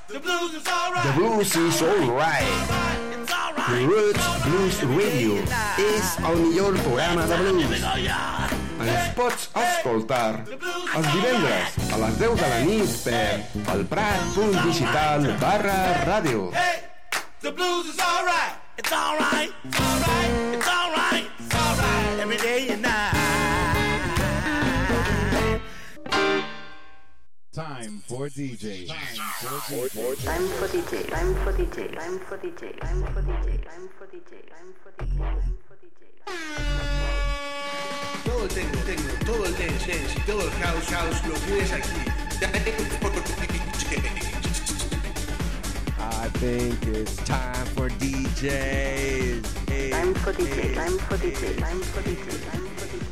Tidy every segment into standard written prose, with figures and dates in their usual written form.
The blues is alright. Roots Blues Radio és el millor programa de blues. Ens pots escoltar els divendres a les 10 de la nit per elprat.digital/ràdio. The blues is alright. It's alright. It's alright. It's alright. It's alright. Every day and night. Time for DJ. Time for DJ. Time for DJ. Time for DJ. Time for DJ. Time for DJ. Time for DJ. Time for DJ. Time for DJ. Todo el techno, todo el dance y todo el house lo tienes aquí. I think it's time for DJs. Time for DJ. Time for DJ. Time for DJ. Time for DJ.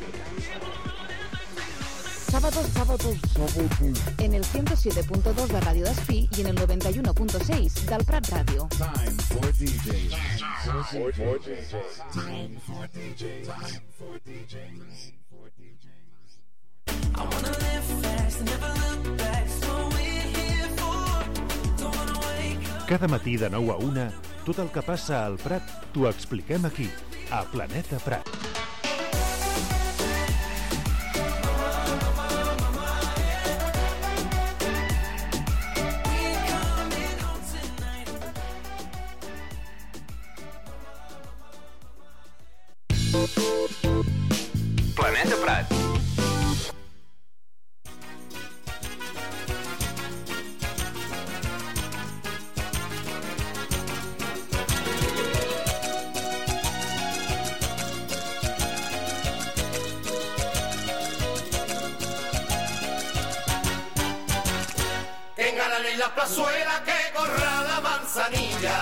Sábados en el 107.2 de Radio Despí y en el 91.6 del Prat Ràdio. Time for DJ. Time for DJ. Time for DJ. Time for DJ. I wanna live fast and never look back. So we're here for. Don't wanna wake up. Cada matí de 9 a 1, tot el que passa al Prat t'ho expliquem aquí, a Planeta Prat. Planeta Prat. Que ganan en la plazuela, que corra la manzanilla.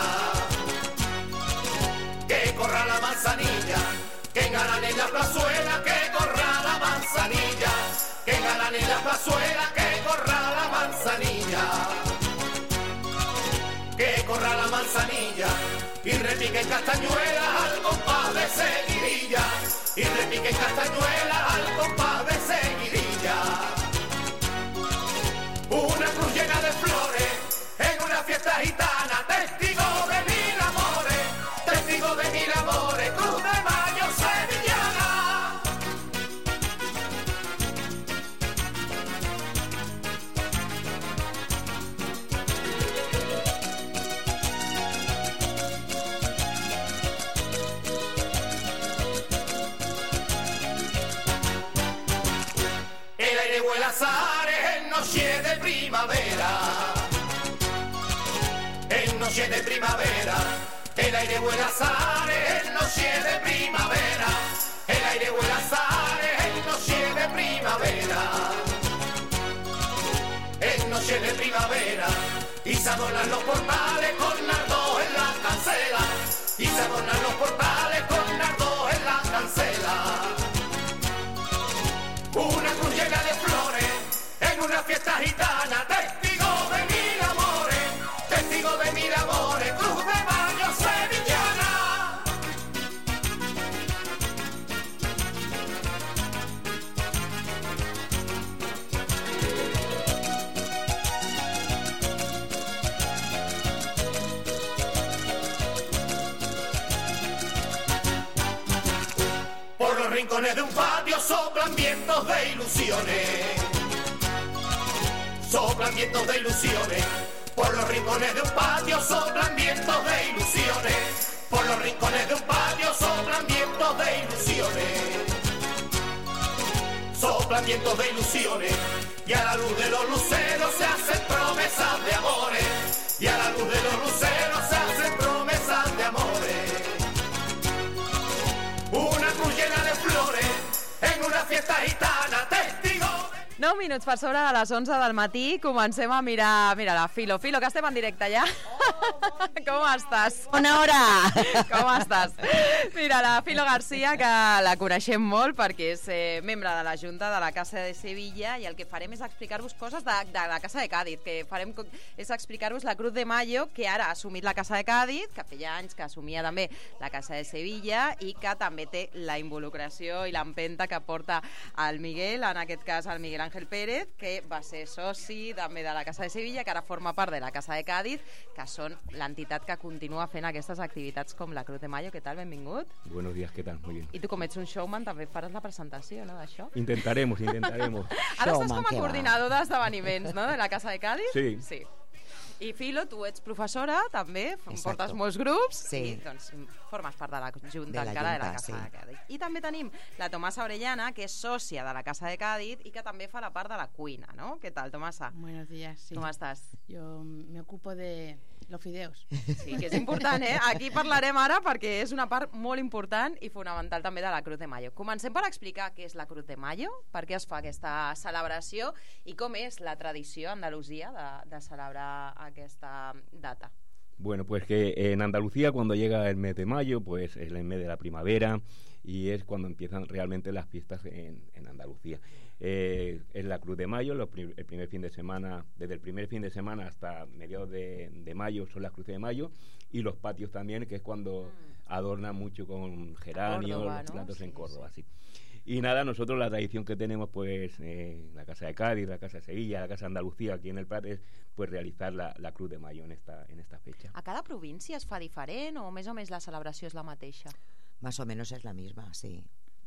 Que corra la manzanilla. Que ganan en la plazuela, que corra la manzanilla. Que ganan en la plazuela, que corra la manzanilla. Que corra la manzanilla. Y repiquen castañuelas al compás de seguidilla. Y repiquen castañuelas al compás de seguidilla. Una cruz llena de flores en una fiesta gitana, testigo de mil amores, testigo de mil amores, Cruz de Mayo sevillana. El aire vuela azares en noche de primavera, en noche de primavera. El aire vuela azares en noche de primavera. El aire vuela azares en noche de primavera. En noche de primavera. Y se adornan los portales con nardos en la cancela. Y se adornan los portales con nardos en la cancela. Una cruz llena de flores en una fiesta gitana, testigo de mil amores, testigo de mil amores, Cruz de Mayo sevillana. Por los rincones de un patio soplan vientos de ilusiones. Soplan vientos de ilusiones. Por los rincones de un patio soplan vientos de ilusiones. Por los rincones de un patio soplan vientos de ilusiones. Soplan vientos de ilusiones. Y a la luz de los luceros se hacen promesas de amores. Y a la luz de los luceros se hacen promesas de amores. Una cruz llena de flores en una fiesta gitana, testigo. 9 minuts per sobre de les 11 del matí. Comencem a mirar la Filo. Filo, que estem en directe ja. Com estàs? Bona hora! Com estàs? Mira, la Filo García, que la coneixem molt perquè és membre de la Junta de la Casa de Sevilla, i el que farem és explicar-vos coses de la Casa de Càdiz, que farem és explicar-vos la Cruz de Mayo, que ara ha assumit la Casa de Càdiz, que feia anys que assumia també la Casa de Sevilla, i que també té la involucració i l'empenta que porta el Miguel, en aquest cas el Miguel Ángel Ángel Pérez, que va ser soci també de la Casa de Sevilla, que ara forma part de la Casa de Cádiz, que són l'entitat que continua fent aquestes activitats com la Cruz de Mayo. Què tal? Benvingut. Buenos días, ¿qué tal? Muy bien. I tu, com ets un showman, també faràs la presentació, no, d'això? Intentaremos. Ara estàs com a coordinador d'esdeveniments, no?, de la Casa de Cádiz? Sí. I Filo, tu ets professora, també, portes molts grups, i doncs formes part de la Junta encara de la Casa de Cádiz. I també tenim la Tomasa Orellana, que és sòcia de la Casa de Cádiz i que també fa la part de la cuina, ¿no? ¿Qué tal, Tomasa? Buenos días, sí. ¿Cómo estás? Yo me ocupo de los fideos. Sí, que és important, eh? Aquí parlarem ara perquè és una part molt important i fonamental també de la Cruz de Mayo. Comencem per explicar què és la Cruz de Mayo, per què es fa aquesta celebració i com és la tradició a Andalusia de celebrar aquesta data. Bueno, pues que en Andalucía cuando llega el mes de mayo, pues es el mes de la primavera y es cuando empiezan realmente las fiestas en Andalucía. Es la Cruz de Mayo, el primer fin de semana, desde el primer fin de semana hasta mediados de mayo son las Cruces de Mayo, y los patios también, que es cuando adornan mucho con geranios, Córdoba, los ¿no? platos en Sí, Córdoba, sí. Y nada, nosotros la tradición que tenemos, pues, la Casa de Cádiz, la Casa de Sevilla, la Casa de Andalucía, aquí en el Prat, es pues realizar la Cruz de Mayo en esta fecha. A cada província es fa diferent o més la celebració és la mateixa? Más o menos es la misma, sí.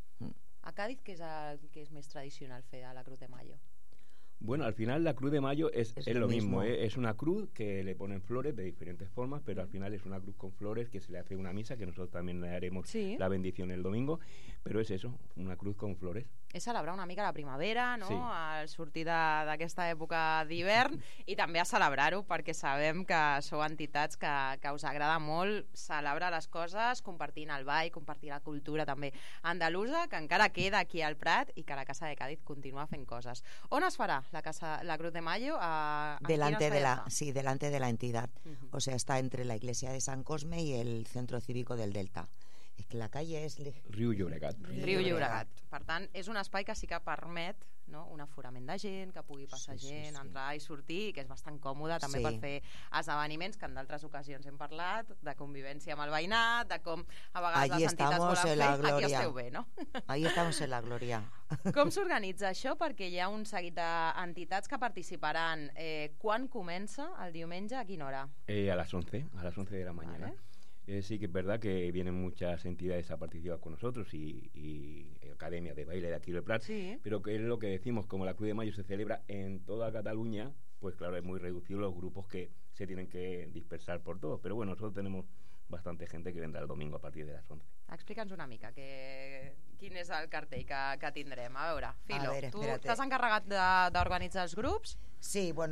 A Cádiz, què és més tradicional fer a la Cruz de Mayo? Bueno, al final la Cruz de Mayo es lo mismo. mismo. Es una cruz que le ponen flores de diferentes formas, pero al final es una cruz con flores que se le hace una misa, que nosotros también le haremos la bendición el domingo, pero es eso, una cruz con flores. És celebrar una mica la primavera, no? Sí. Al sortir d'aquesta època d'hivern, i també a celebrar-ho, perquè sabem que sou entitats que us agrada molt celebrar les coses, compartint el ball, compartir la cultura també andalusa, que encara queda aquí al Prat i que la Casa de Cádiz continua fent coses. On es farà la Cruz de Mayo? Delante de la entidad. O sea, está entre la iglesia de San Cosme y el centro cívico del Delta. És que la calle és... Riu Llobregat. Riu Llobregat. Per tant, és un espai que sí que permet, no?, un aforament de gent, que pugui passar gent, entrar i sortir, i que és bastant còmode també per fer esdeveniments que en d'altres ocasions hem parlat, de convivència amb el veïnat, de com a vegades les entitats volen fer. Aquí esteu bé, no? Ahí estamos en la gloria. Com s'organitza això? Perquè hi ha un seguit d'entitats que participaran. Quan comença el diumenge? A quina hora? A las 11 de la mañana. Vale. Sí que es verdad que vienen muchas entidades a participar con nosotros y academias de baile de aquí del Prat, pero que es lo que decimos, como la Cruz de Mayo se celebra en toda Cataluña, pues claro, es muy reducido los grupos que se tienen que dispersar por todos, pero bueno, nosotros tenemos bastante gente que vendrá el domingo a partir de las 11. Explica'ns una mica quin és el cartell que tindrem. A veure, Filo, tu t'has encarregat d'organitzar els grups? Sí, bueno,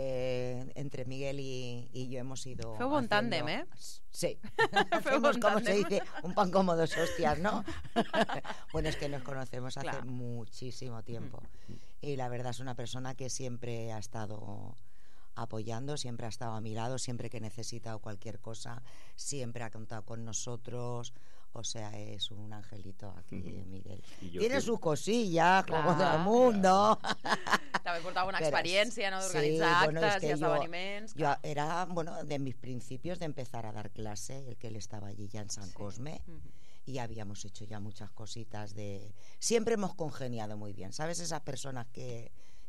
entre Miguel y yo hemos ido... Feu bon tándem, ¿eh? Sí. Hacemos, como se dice, un pan como dos hostias, ¿no? Bueno, es que nos conocemos hace muchísimo tiempo. Y la verdad es una persona que siempre ha estado apoyando, siempre ha estado a mi lado, siempre que he necesitado cualquier cosa, siempre ha contado con nosotros. O sea, es un angelito aquí, Miguel. Tiene sus cosillas, como todo el mundo. També portava una experiència, no?, d'organitzar actes y esdeveniments. Yo era, bueno, de mis principios de empezar a dar clase, el que él estaba allí ya en San Cosme, y habíamos hecho ya muchas cositas Siempre hemos congeniado muy bien, ¿sabes? Esas personas que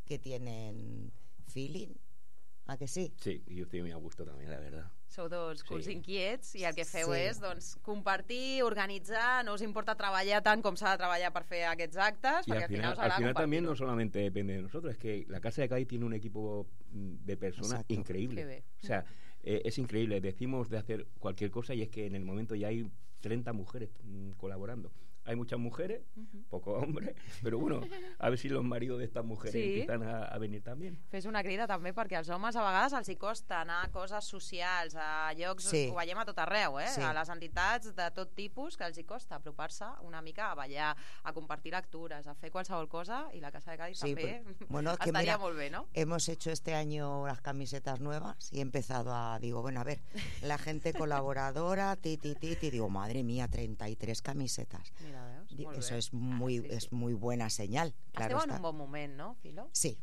tienen feeling, ¿a que sí? Sí, y yo estoy muy a gusto también, la verdad. Sou dos culs inquiets i el que feu és doncs, compartir, organitzar, no us importa treballar tant com s'ha de treballar per fer aquests actes, perquè al final us agrada compartir. También no solamente depende de nosotros, es que la Casa de Cádiz tiene un equipo de personas increíble. O sea, es increíble, decimos de hacer cualquier cosa y es que en el momento ya hay 30 mujeres colaborando. Hay muchas mujeres, pocos hombres, però bueno, a ver si los maridos de estas mujeres empiezan a venir també. Fes una crida també perquè als homes a vegades els hi costa anar a coses socials, a llocs, ho veiem a tot arreu, a les entitats de tot tipus que els hi costa apropar-se una mica a ballar, a compartir lectures, a fer qualsevol cosa, i la Casa de Cádiz també estaria molt bé, ¿no? Hemos hecho este año las camisetas nuevas y he empezado digo, bueno, a ver, la gente colaboradora, digo, madre mía, 33 camisetas. Eso es muy buena señal. Esteu en un bon moment, no, Filo? Sí.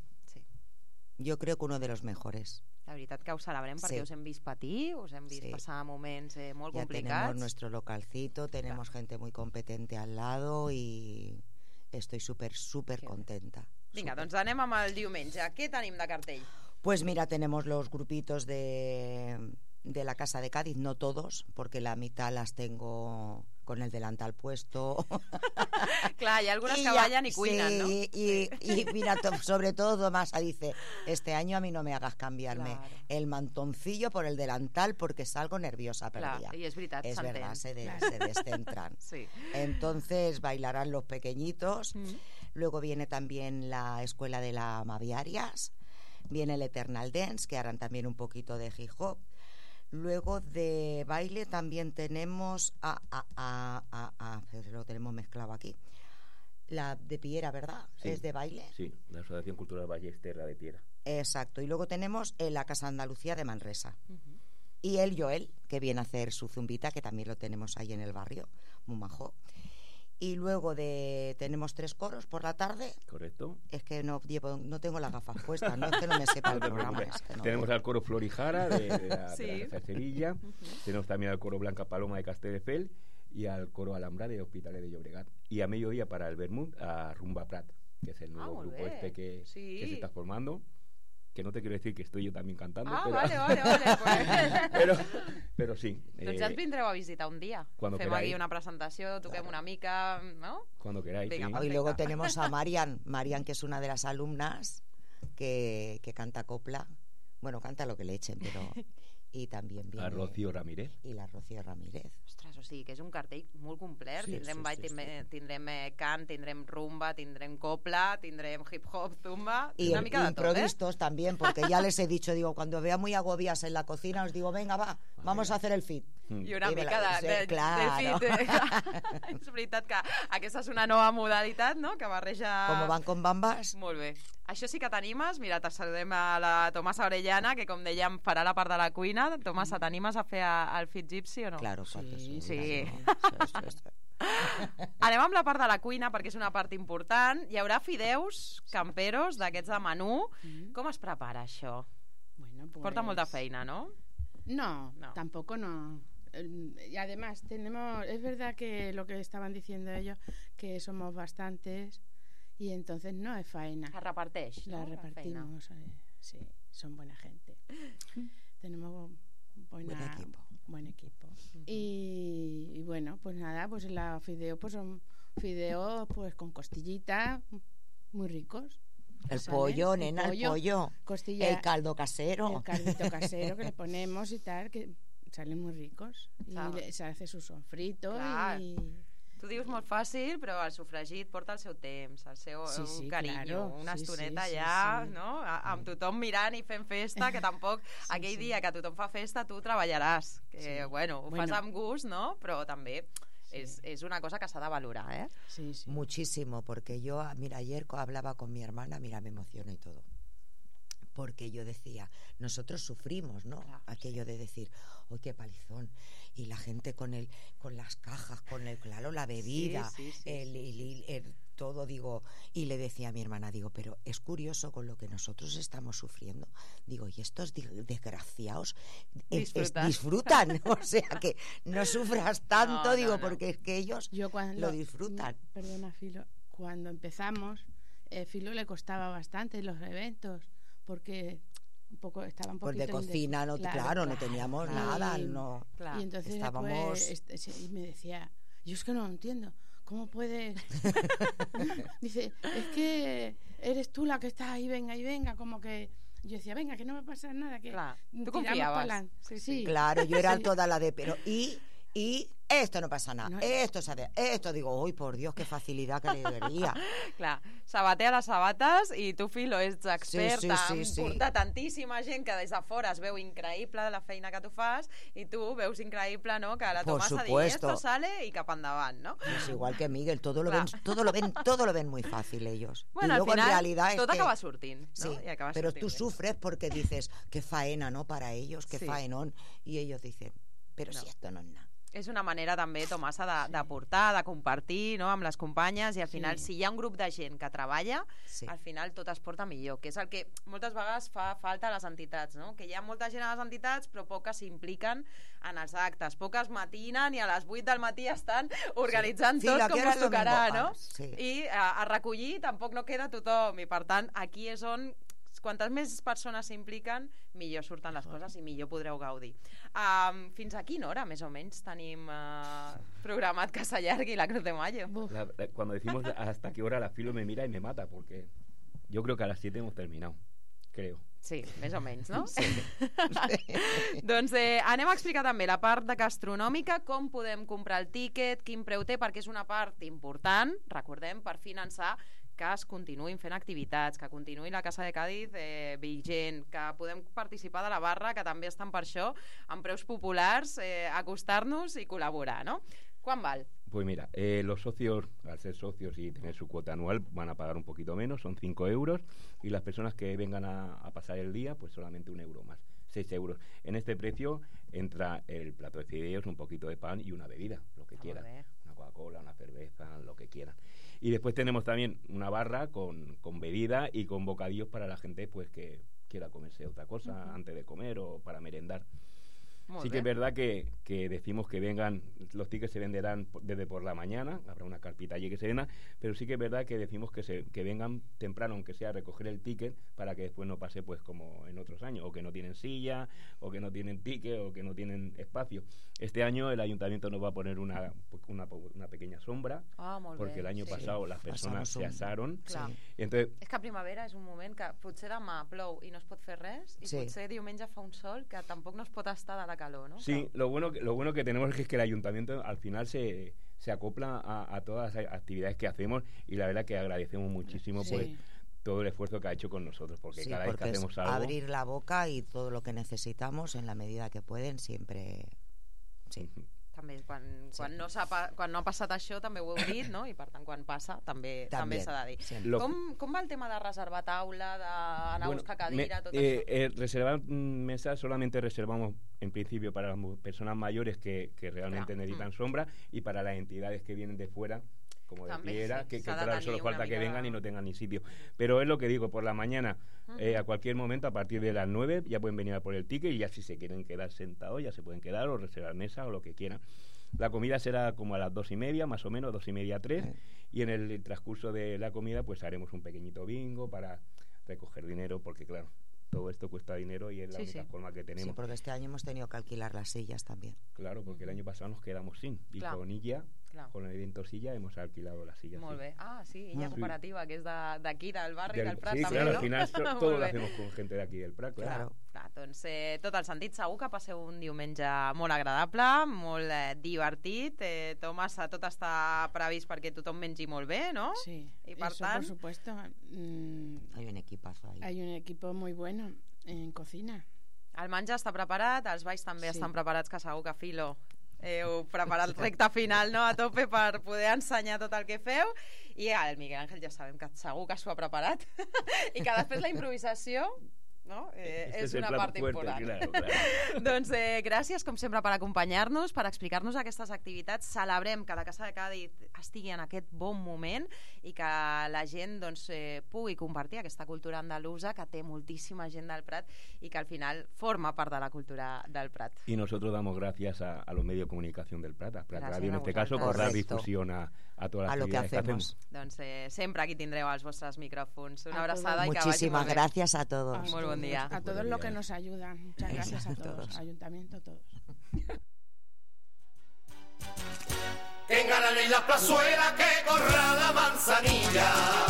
Yo creo que uno de los mejores. La veritat que ho celebrem perquè us hem vist patir, us hem vist passar moments molt complicats. Ya tenemos nuestro localcito, tenemos gente muy competente al lado y estoy súper contenta. Vinga, doncs anem amb el diumenge. Què tenim de cartell? Pues mira, tenemos los grupitos de la Casa de Cádiz, no todos, porque la mitad las tengo con el delantal puesto. Clar, hi ha algunes que ballen i cuinen, ¿no? Y mira, sobre todo Tomasa dice, este año a mí no me hagas cambiarme el mantoncillo por el delantal porque salgo nerviosa perdida. Clar, i és veritat, es s'entén. verdad, se descentran. Sí. Entonces bailarán los pequeñitos. Luego viene también la Escuela de la Maviarias. Viene el Eternal Dance, que harán también un poquito de hip hop. Luego de baile también tenemos lo tenemos mezclado aquí. La de Piera, ¿verdad? Sí. ¿Es de baile? Sí, la Asociación Cultural Ballester de Piera. Exacto. Y luego tenemos la Casa Andalucía de Manresa. Y el Joel, que viene a hacer su zumbita, que también lo tenemos ahí en el barrio, muy majo. Y luego tenemos 3 coros por la tarde. Correcto. Es que no tengo las gafas puestas, no es que no me sepa el programa. Es que no. Tenemos al coro Florijara de la Casa de Sevilla. Tenemos también al coro Blanca Paloma de Castelldefels y al coro Alhambra de Hospitalet de Llobregat. Y a mediodía para el Vermut a Rumba Prat, que es el nuevo grupo que se está formando. Que no te quiero decir que estoy yo también cantando. Pero... Vale. Pero sí. Doncs ja ens vindreu a visitar un dia. Cuando Fem queráis. aquí una presentació, toquem una mica, ¿no? Cuando queráis. Venga, sí. Y luego tenemos a Marian, que es una de las alumnas que canta copla. Bueno, canta lo que le echen, pero... I també viene... A Rocío Ramírez. I la Rocío Ramírez. Ostres, o sigui que és un cartell molt complet. Sí, tindrem sí, ball, sí. tindrem cant, tindrem rumba, tindrem copla, tindrem hip-hop, zumba... Y una mica de tot, improvistos también, porque ya les he dicho, digo, cuando vea muy agobias en la cocina, os digo, venga, va, vamos a hacer el fit. I una I me mica de claro. fit. És veritat que aquesta és una nova modalitat, no?, que barreja... Como van con bambas. Molt bé. Això sí que t'animes. Mira, te saludem a la Tomasa Orellana, que com dèiem farà la part de la cuina. Tomasa, t'animes a fer el fit gypsy o no? Claro, sí. Sí. Anem amb la part de la cuina, perquè és una part important. Hi haurà fideus camperos d'aquests de menú. Com es prepara això? Bueno, pues... Porta molta feina, ¿no? No, tampoco no. Y además es verdad que lo que estaban diciendo ellos, que somos bastantes y entonces no es faena. La reparteix, La no? repartimos, sí, son buena gente. Tenemos buen equipo. Y bueno, pues nada, pues la fideo, pues son fideos pues con costillitas muy ricos. El pollo, nena, el pollo. Costilla, el caldo casero. El caldito casero que le ponemos y tal, que salen muy ricos. Y se hace su sofrito. Clar. Y... Tu dius molt fàcil, però el sofregit porta el seu temps, el seu carinyo, claro. una estoneta allà, no? Amb tothom mirant i fent festa, que tampoc aquell dia que tothom fa festa tu treballaràs. Que, bueno, ho fas amb gust, no? Però també es una cosa que s'ha de valorar, ¿eh? Sí. Muchísimo, porque yo, mira, ayer hablaba con mi hermana, mira, me emociona y todo. Porque yo decía, nosotros sufrimos, ¿no? Claro, aquello de decir, ¡oh, qué palizón! Y la gente con las cajas, la bebida, el todo, digo, y le decía a mi hermana, digo, pero es curioso con lo que nosotros estamos sufriendo. Digo, y estos desgraciados disfrutan, o sea, que no sufras tanto, porque es que ellos lo disfrutan. Perdona, Filo, cuando empezamos, Filo le costaba bastante los eventos, porque estaba un poquito... Pues de cocina, no teníamos nada, no. Claro. Y entonces estábamos... y me decía, yo es que no lo entiendo, ¿cómo puedes? Dice, es que eres tú la que está ahí, venga, como que... Yo decía, venga, que no va a pasar nada, que... Claro. ¿Tú confiabas? Sí. Claro, yo era toda la de... Pero y esto no pasa nada, esto digo, uy, por Dios, qué facilidad, que alegría. Clar, sabatea les sabates i tu, Filo, ets experta en portar tantíssima gent que des de fora es veu increïble la feina que tu fas i tu veus increïble, no?, que la Tomasa diu, esto sale i cap endavant, ¿no? Es igual que Miguel, todo lo ven muy fácil ellos. Bueno, y luego al final, en realidad tot acaba sortint, ¿no? Sí, I acaba pero sortint tú sufres porque dices, qué faena, ¿no?, para ellos, qué faenón, y ellos dicen, pero si esto no es nada. És una manera també, Tomasa, d'aportar, de compartir, no?, amb les companyes, i al final, si hi ha un grup de gent que treballa, al final tot es porta millor, que és el que moltes vegades fa falta a les entitats, no?, que hi ha molta gent a les entitats però poques s'impliquen en els actes, poques matinen i a les 8 del matí estan organitzant tot com us tocarà, no? I a recollir tampoc no queda tothom, i per tant aquí és on quantes més persones s'impliquen, millor surten les coses i millor podreu gaudir. Fins a quina hora, més o menys, tenim programat que s'allargui la Cruz de Mayo? Cuando decimos hasta qué hora, la Filo me mira y me mata, porque yo creo que a las 7 hemos terminado, creo. Sí, més o menys, no? Sí. Doncs anem a explicar també la part gastronòmica, com podem comprar el tíquet, quin preu té, perquè és una part important, recordem, per finançar que es continuïn fent activitats, que continuï la Casa de Cádiz vigent, que podem participar de la barra, que també estan per això, amb preus populars, acostar-nos i col·laborar, no? ¿Cuán val? Pues mira, los socios, al ser socios y tener su cuota anual, van a pagar un poquito menos, son 5 euros, y las personas que vengan a pasar el día, pues solamente 1 euro más, 6 euros. En este precio entra el plato de fideos, un poquito de pan y una bebida, lo que quieran. Una Coca-Cola, una cerveza, lo que quieran. Y después tenemos también una barra con bebida y con bocadillos para la gente pues que quiera comerse otra cosa antes de comer o para merendar. Sí que es verdad que decimos que vengan, los tickets se venderán desde por la mañana, habrá una carpita allí que se venda, pero sí que es verdad que decimos que vengan temprano, aunque sea a recoger el ticket, para que después no pase pues como en otros años, o que no tienen silla, o que no tienen ticket, o que no tienen espacio. Este año el ayuntamiento nos va a poner una pequeña sombra, porque el año pasado las personas se asaron. Entonces, és que primavera és un moment que potser demà plou i no es pot fer res, i potser diumenge fa un sol que tampoc no es pot estar de la calor, ¿no? Sí, lo bueno que tenemos es que el ayuntamiento al final se acopla a todas las actividades que hacemos, y la verdad que agradecemos muchísimo pues todo el esfuerzo que ha hecho con nosotros, porque cada vez que hacemos algo, abrir la boca y todo lo que necesitamos en la medida que pueden siempre. També quan no ha passat això també ho heu dit, no? I per tant quan passa també s'ha de dir. Com va el tema de reservar taula, d'anar a buscar cadira, tot això? Reservar mesa solamente reservamos en principio para las personas mayores que realmente necesitan sombra, y para las entidades que vienen de fuera, como de Piera, que claro, solo falta que vengan y no tengan ni sitio. Pero es lo que digo, por la mañana, a cualquier momento, a partir de las 9, ya pueden venir a por el ticket, y ya si se quieren quedar sentados, ya se pueden quedar, o reservar mesa, o lo que quieran. La comida será como a las 2:30, más o menos, 2:30 a 3, y en el transcurso de la comida pues haremos un pequeñito bingo para recoger dinero, porque claro, todo esto cuesta dinero y es la única forma que tenemos. Sí, porque este año hemos tenido que alquilar las sillas también. Claro, porque el año pasado nos quedamos sin, y con Illa, con el evento Silla, hemos alquilado las sillas. Molt bé. Sí, Illa Cooperativa, que és d'aquí, del barri, del Prat, sí, també, claro, no? al final todo lo hacemos con gente de aquí del Prat, claro. Doncs tot el sentit, segur que passeu un diumenge molt agradable, molt divertit. Tomàs, tot està previst perquè tothom mengi molt bé, ¿no? Sí, y per eso tant, por supuesto. Hay un equipazo ahí. Hay un equipo muy bueno en cocina. El menjar està preparat, els balls també estan preparats, que segur que Filo heu preparat el recte final, no?, a tope per poder ensenyar tot el que feu, i el Miguel Ángel ja sabem que segur que s'ho ha preparat i que després la improvisació, no? És una part important. Claro. Doncs gràcies, com sempre, per acompanyar-nos, per explicar-nos aquestes activitats. Celebrem que la Casa de Cádiz estigui en aquest bon moment i que la gent pugui compartir aquesta cultura andalusa, que té moltíssima gent del Prat i que al final forma part de la cultura del Prat. Y nosotros damos gracias a los medios de comunicación del Prat, a Prat Radio en este caso, por dar difusión a todas las actividades que hacemos. Doncs sempre aquí tindreu els vostres micròfons. Una abraçada i que vagi Muchísimas gracias a todos. Molt bon dia. A todos los que nos ayudan. Muchas gracias a todos. Ayuntamiento, todos. Que enganan en la plazuela, que corra la manzanilla.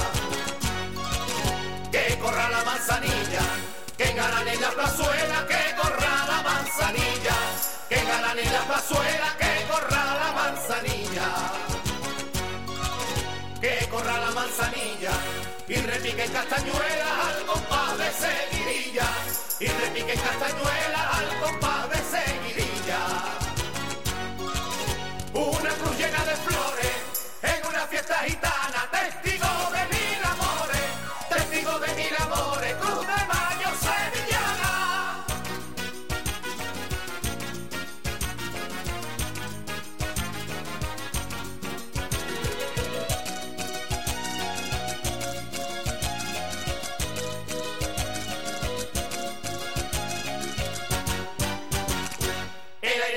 Que corra la manzanilla. Que enganan en la plazuela, que corra la manzanilla. Que enganan en la plazuela, que corra la manzanilla. Que corra la manzanilla. Y repiquen castañuelas al compás de seguidilla. Y repiquen castañuelas al compás de seguidilla. Una cruz llena de flores en una fiesta gitana, testigo de mil amores, testigo de mil amores, Cruz de Mayo sevillana.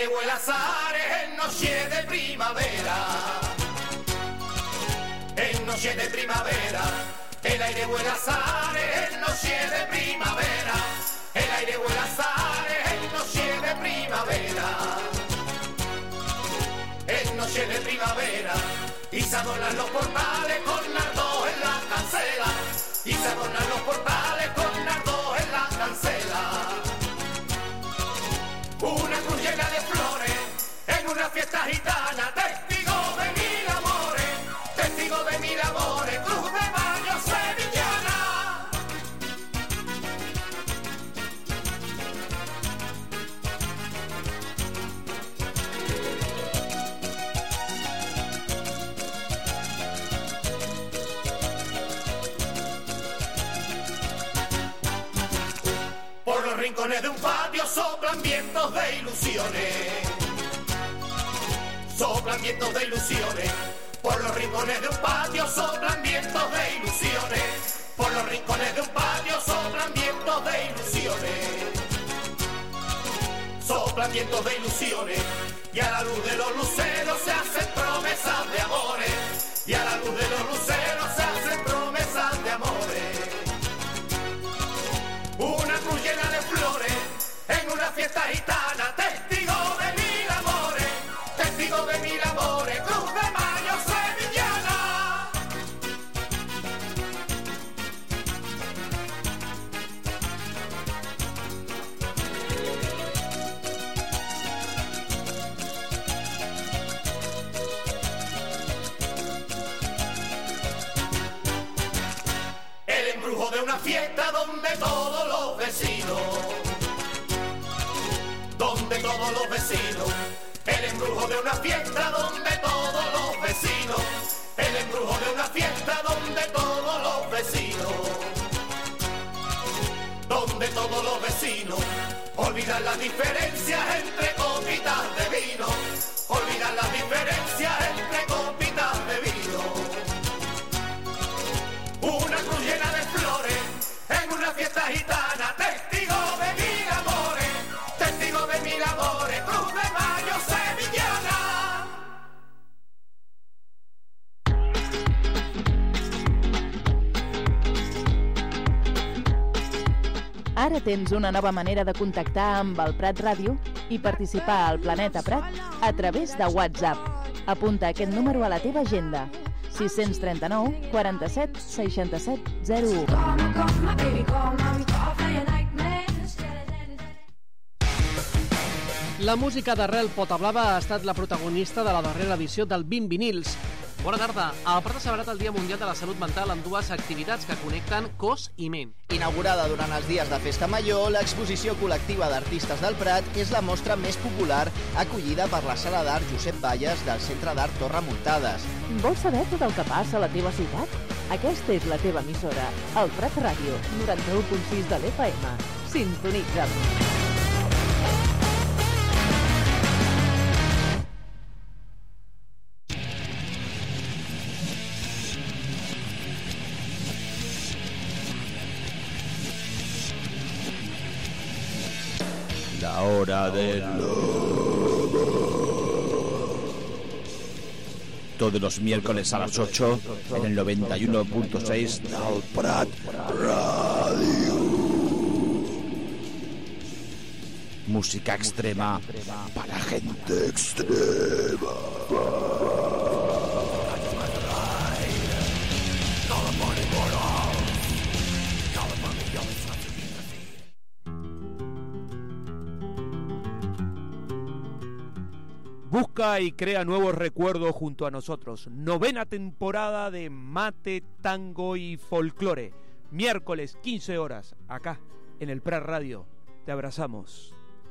aire huele a azares en noche de primavera. En noche de primavera. El aire huele a azares en noche de primavera. El aire huele a azares en noche de primavera. En noche de primavera. Y se adornan los portales con nardo en la cancela. Y se adornan los portales con nardo en la cancela. Una cruz llena de flores en una fiesta gitana. Testigo de mil amores. Testigo de mil amores. Cruz de Mayo sevillana. Por los rincones de un patio soplan vientos de ilusiones. Soplan vientos de ilusiones. Por los rincones de un patio soplan vientos de ilusiones. Por los rincones de un patio soplan vientos de ilusiones. Soplan vientos de ilusiones. Y a la luz de los luceros se hacen promesas de amores. Y a la luz de los luceros se hacen promesas de amores. Una cruz llena de flores en una fiesta gitana. Testigo de mil amores. Testigo de mil amores. Cruz de Mayo sevillana. El embrujo de una fiesta donde todos los vecinos, donde todos los vecinos, el embrujo de una fiesta donde todos los vecinos, el embrujo de una fiesta donde todos los vecinos, donde todos los vecinos olvidan las diferencias entre copitas de vino, olvidan las diferencias entre copitas de vino. Una cruz llena de flores en una fiesta gitana. Testigo de mil amores. Testigo de mil amores. Cruz de Mayo sevillana. Ara tens una nova manera de contactar amb el Prat Ràdio i participar al Planeta Prat a través de WhatsApp. Apunta aquest número a la teva agenda: 639 47 67 01. La música d'Arrel Potablava ha estat la protagonista de la darrera edició del 20 vinils. Bona tarda. El Prat ha celebrat el Dia Mundial de la Salut Mental amb dues activitats que connecten cos i ment. Inaugurada durant els dies de Festa Major, l'exposició col·lectiva d'artistes del Prat és la mostra més popular acollida per la Sala d'Art Josep Valles del Centre d'Art Torre Muntades. Vols saber tot el que passa a la teva ciutat? Aquesta és la teva emissora, el Prat Ràdio, 91.6 de l'FM. Sintonitza'm. La hora del todos los miércoles a las 8 en el 91.6 del Prat Radio. Música extrema para gente extrema. Busca y crea nuevos recuerdos junto a nosotros. 9ª temporada de Mate, Tango y Folclore. Miércoles, 15 horas, acá, en el Prat Radio. Te abrazamos.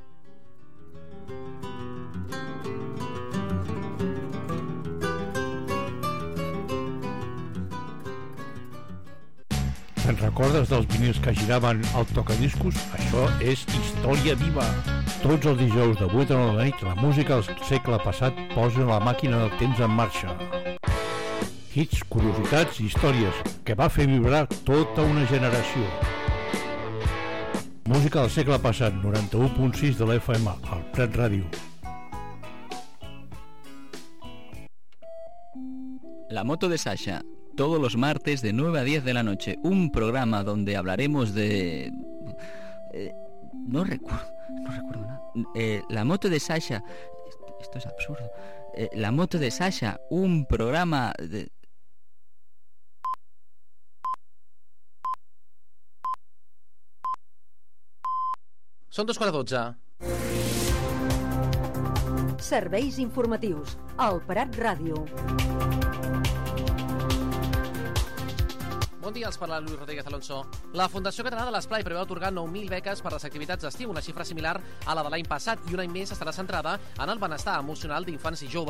Te'n recordes dels vinils que giraven al tocadiscos? Això és història viva. Tots els dijous de 8 a 9 de la nit, la música del segle passat posa la màquina del temps en marxa. Hits, curiositats i històries que va fer vibrar tota una generació. Música del segle passat, 91.6 de l'FM, al Prat Ràdio. La moto de Sasha, todos los martes de 9 a 10 de la noche. Un programa donde hablaremos de... no recuerdo nada. La moto de Sasha... Esto es absurdo. La moto de Sasha, un programa de... Són 2:12. Serveis informatius. El Prat Ràdio. Bon dia, els parla Luis Rodríguez Alonso. La Fundació Catalana de l'Esplai preveu atorgar 9.000 beques per les activitats d'estiu, una xifra similar a la de l'any passat, i un any més estarà centrada en el benestar emocional d'infants i joves.